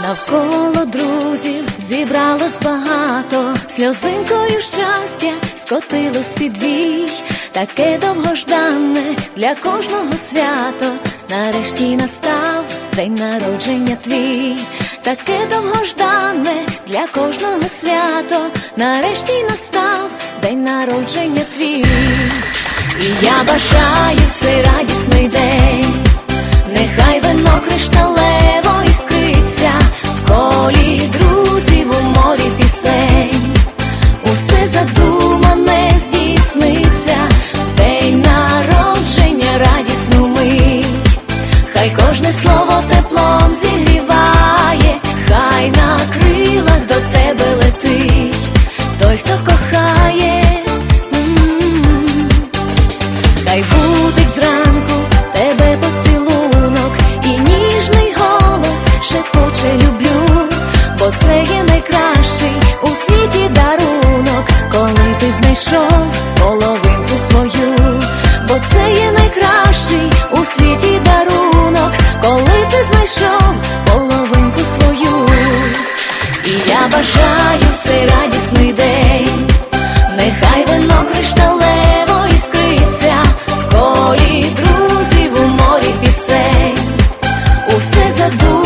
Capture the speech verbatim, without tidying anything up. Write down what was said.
Навколо друзів зібралось багато, сльозинкою щастя скотилось під вій. Таке довгожданне для кожного свято, нарешті настав день народження твій. Таке довгожданне для кожного свято, нарешті настав день народження твій. І я бажаю в цей радісний день, нехай вино кришталево іскриться в колі друзів, у морі пісень. Усе задумане здійсниться, день народження радісну мить. Хай кожне слово теплом зігріває, хай на крилах до тебе летить той, хто кохає. М-м-м. Хай будить зранку тебе поцілунок і ніжний голос шепоче люблю, бо це є найкращий у світі дарунок, коли ти знайшов половинку свою. Бо це є найкращий у світі дарунок, коли ти знайшов половинку свою. І я бажаю в цей радісний день, нехай вино кришталево іскриться в колі друзів, у морі пісень. Усе задумано